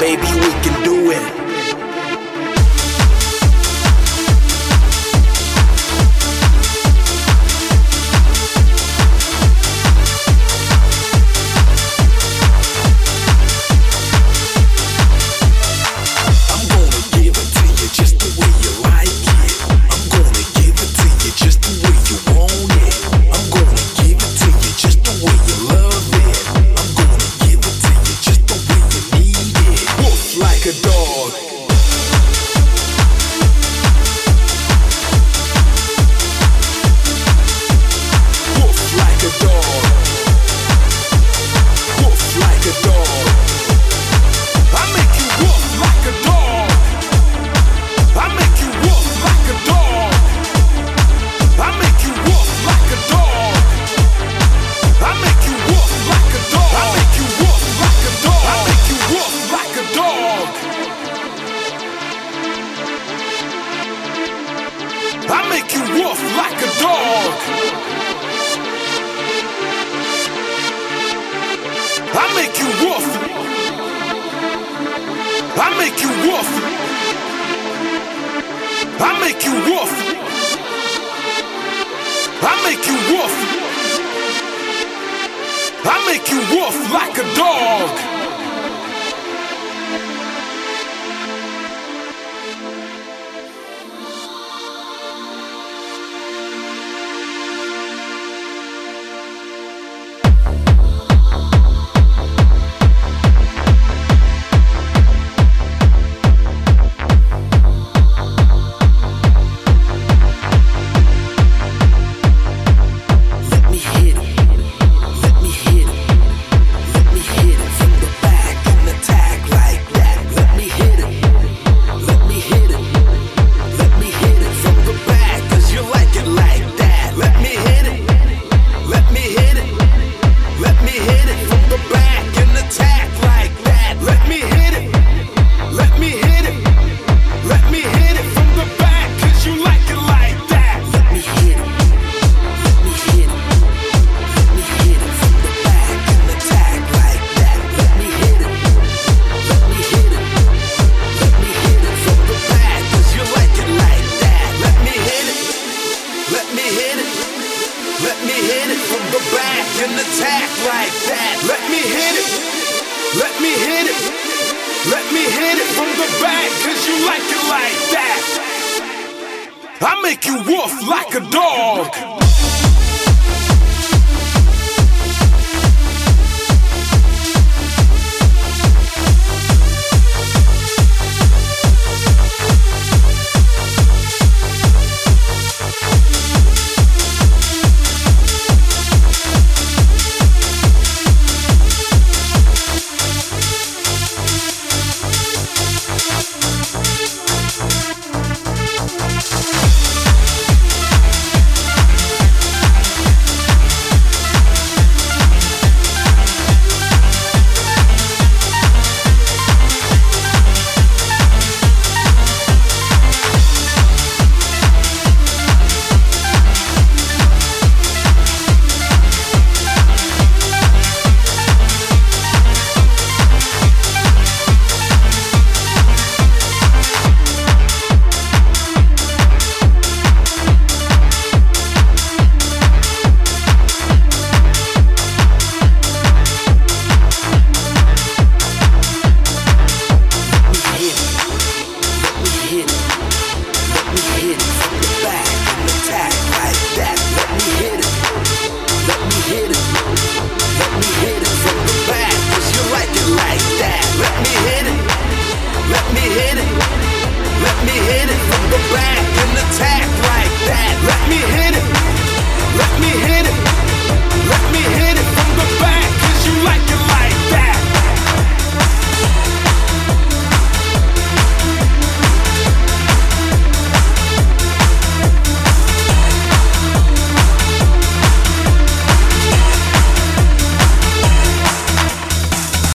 baby, we can do it. I make you woof like a dog. I make you woof. I make you woof. I make you woof. I make you woof. I make you woof like a dog. And attack like that. Let me hit it. Let me hit it. Let me hit it from the back, cause you like it like that. I make you woof like a dog.